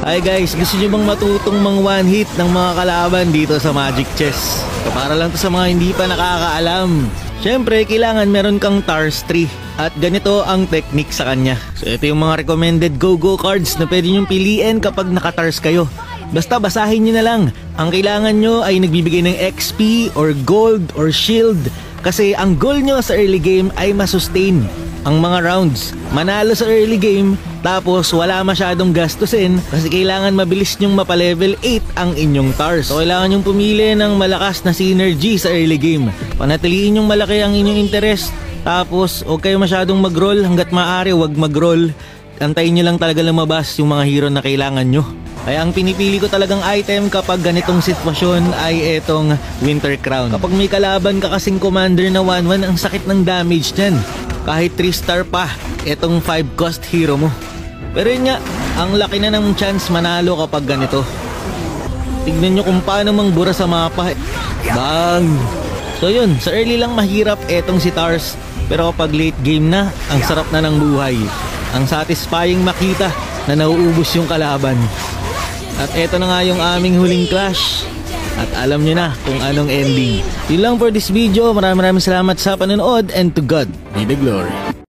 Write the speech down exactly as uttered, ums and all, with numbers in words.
Hi guys, gusto nyo bang matutong mang one hit ng mga kalaban dito sa Magic Chess? So, para lang to sa mga hindi pa nakakaalam. Siyempre, kailangan meron kang Tars three. At ganito ang technique sa kanya. So ito yung mga recommended go-go cards na pwede nyong piliin kapag naka-Tars kayo. Basta basahin nyo na lang. Ang kailangan nyo ay nagbibigay ng X P or gold or shield. Kasi ang goal nyo sa early game ay masustain ang mga rounds. Manalo sa early game, tapos wala masyadong gastusin kasi kailangan mabilis nyong mapa-level eight ang inyong Tars. So kailangan nyong pumili ng malakas na synergy sa early game. Panatiliin nyong malaki ang inyong interest. Tapos huwag kayo masyadong mag-roll hanggat maaari, huwag mag-roll. Antayin nyo lang talaga lumabas yung mga hero na kailangan nyo. Kaya ang pinipili ko talagang item kapag ganitong sitwasyon ay etong Winter Crown. Kapag may kalaban ka kasing commander na one one, ang sakit ng damage nyan. Kahit three star pa, etong five cost hero mo. Pero yun nga, ang laki na ng chance manalo kapag ganito. Tignan nyo kung paano mangbura sa mapa. Bang! So yun, sa early lang mahirap etong si Tars. Pero kapag late game na, ang sarap na ng buhay. Ang satisfying makita na nauubos yung kalaban. At eto na nga yung aming huling clash. At alam nyo na kung anong ending. Yun lang for this video. Maraming maraming salamat sa panonood and to God be the glory.